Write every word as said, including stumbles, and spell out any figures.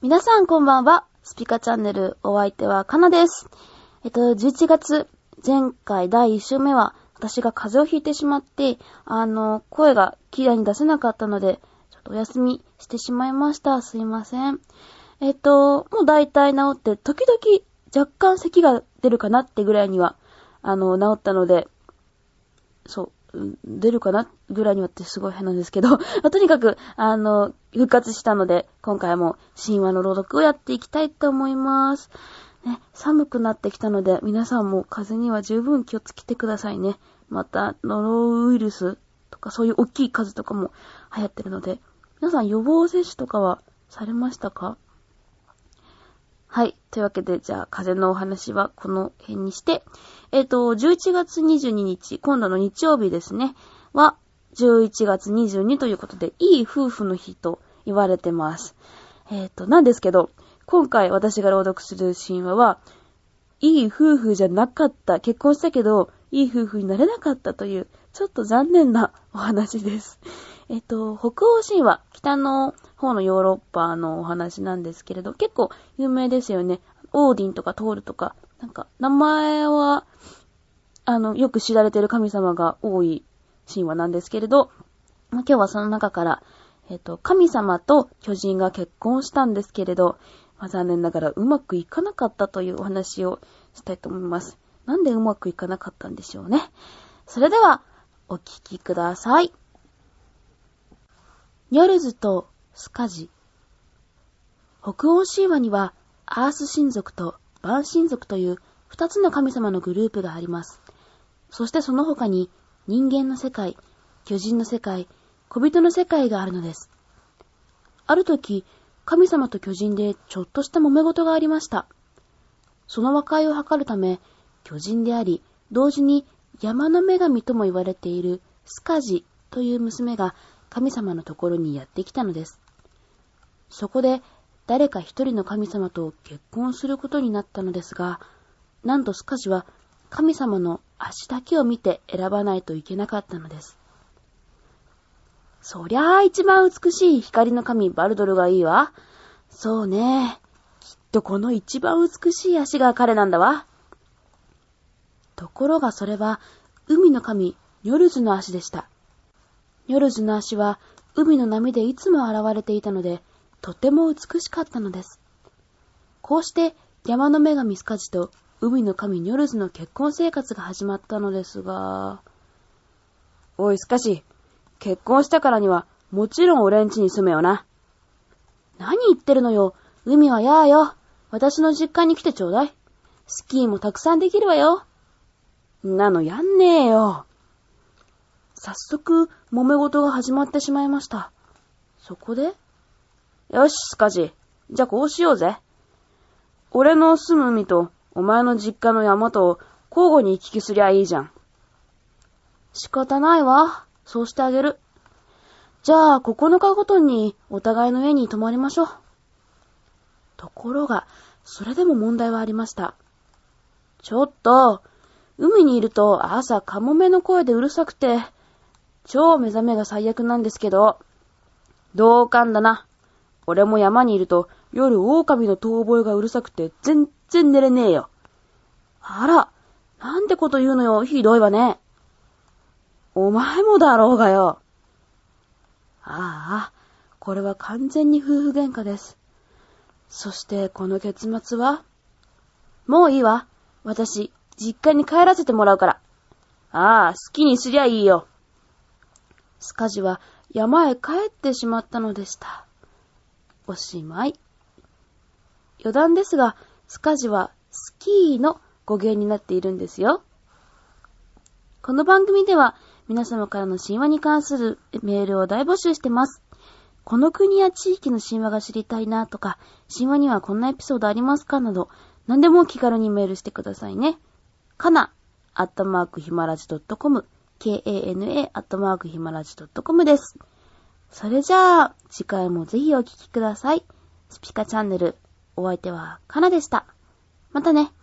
皆さんこんばんは。スピカチャンネルお相手はかなです。えっと、じゅういちがつ、前回だいいっ週目は私が風邪をひいてしまって、あの、声がきれいに出せなかったので、ちょっとお休みしてしまいました。すいません。えっと、もうだいたい治って、時々若干咳が出るかなってぐらいには、あの、治ったので、そう、出るかなぐらいにはってすごい変なんですけど、とにかく、あの、復活したので、今回も神話の朗読をやっていきたいと思います。ね、寒くなってきたので、皆さんも風邪には十分気をつけてくださいね。また、ノロウイルスとかそういう大きい風邪とかも流行ってるので、皆さん予防接種とかはされましたか？はい。というわけで、じゃあ、風邪のお話はこの辺にして、えっと、じゅういちがつにじゅうににち、今度の日曜日ですね、は、じゅういちがつにじゅうにということで、いい夫婦の日と言われてます。えっと、なんですけど、今回私が朗読する神話は、いい夫婦じゃなかった、結婚したけど、いい夫婦になれなかったという、ちょっと残念なお話です。えっと、北欧神話、北の方のヨーロッパのお話なんですけれど、結構有名ですよね。オーディンとかトールとか、なんか、名前は、あの、よく知られている神様が多い神話なんですけれど、まあ、今日はその中から、えっと、神様と巨人が結婚したんですけれど、まあ、残念ながらうまくいかなかったというお話をしたいと思います。なんでうまくいかなかったんでしょうね。それでは、お聞きください。ニョルズとスカジ。北欧神話には、アース神族とバン神族という二つの神様のグループがあります。そしてその他に、人間の世界、巨人の世界、小人の世界があるのです。ある時、神様と巨人でちょっとした揉め事がありました。その和解を図るため、巨人であり、同時に山の女神とも言われているスカジという娘が神様のところにやってきたのです。そこで誰か一人の神様と結婚することになったのですが、なんとスカジは神様の足だけを見て選ばないといけなかったのです。そりゃあ一番美しい光の神バルドルがいいわ。そうね。きっとこの一番美しい足が彼なんだわ。ところがそれは海の神ニョルズの足でした。ニョルズの足は海の波でいつも現れていたので、とても美しかったのです。こうして山の女神スカジと海の神ニョルズの結婚生活が始まったのですが、おいスカジ、結婚したからにはもちろん俺ん家に住めよな。何言ってるのよ。海はやーよ。私の実家に来てちょうだい。スキーもたくさんできるわよ。なのやんねえよ。早速、揉め事が始まってしまいました。そこで、よし、スカジ。じゃあこうしようぜ。俺の住む海とお前の実家の山とを交互に行き来すりゃいいじゃん。仕方ないわ。そうしてあげる。じゃあ、ここのかごとにお互いの家に泊まりましょう。ところが、それでも問題はありました。ちょっと、海にいると朝カモメの声でうるさくて、超目覚めが最悪なんですけど、同感だな。俺も山にいると夜狼の遠吠えがうるさくて全然寝れねえよ。あら、なんてこと言うのよ、ひどいわね。お前もだろうがよ。ああ、これは完全に夫婦喧嘩です。そしてこの結末は、もういいわ。私、実家に帰らせてもらうから。ああ、好きにすりゃいいよ。スカジは山へ帰ってしまったのでした。おしまい。余談ですが、スカジはスキーの語源になっているんですよ。この番組では皆様からの神話に関するメールを大募集してます。この国や地域の神話が知りたいなとか、神話にはこんなエピソードありますかなど、何でも気軽にメールしてくださいね。かな、アットマークひまらじ .com、かな、アットマークひまらじ .com です。それじゃあ、次回もぜひお聞きください。スピカチャンネル、お相手はかなでした。またね。